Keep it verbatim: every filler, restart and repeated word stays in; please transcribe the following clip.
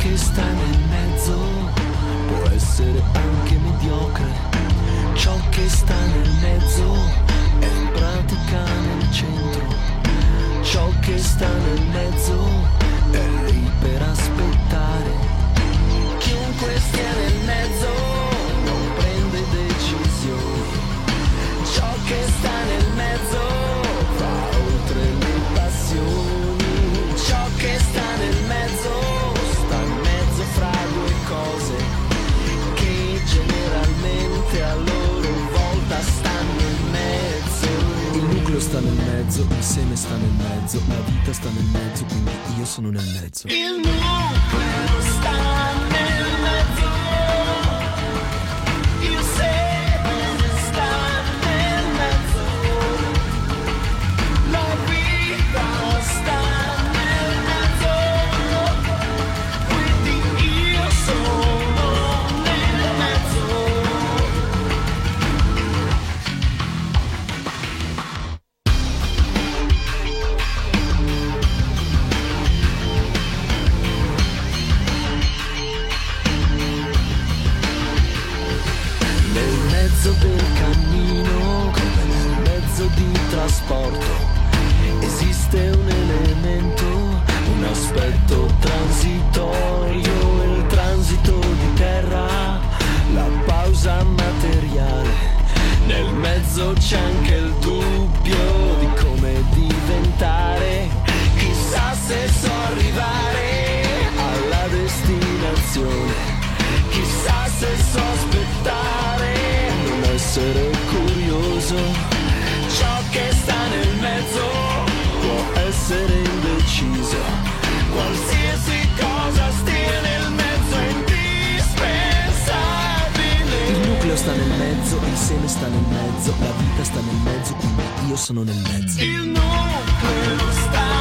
che sta nel mezzo può essere anche mediocre. Ciò che sta nel mezzo è in pratica nel centro. Ciò che sta nel mezzo è lì per aspettare. Chiunque stia nel mezzo non prende decisioni. Ciò che sta nel mezzo va oltre le passioni. Ciò che sta nel mezzo sta in mezzo fra due cose che generalmente a loro volta stanno in mezzo. Il nucleo sta nel mezzo, il seme sta nel mezzo, la vita sta nel mezzo, quindi io sono nel mezzo. Il nucleo sta nel mezzo, il seme sta nel mezzo, la vita sta nel mezzo, quindi io sono nel mezzo. Nel mezzo del cammino, come nel mezzo di trasporto, esiste un elemento, un aspetto transitorio, il transito di terra, la pausa materiale. Nel mezzo c'è anche il dubbio di come diventare, chissà se so arrivare alla destinazione, chissà se so aspettare, non essere curioso. Ciò che sta nel mezzo può essere indeciso, qualsiasi cosa stia nel mezzo è indispensabile. Il nucleo sta nel mezzo, il seme sta nel mezzo, la vita sta nel mezzo, quindi io sono nel mezzo. Il nucleo sta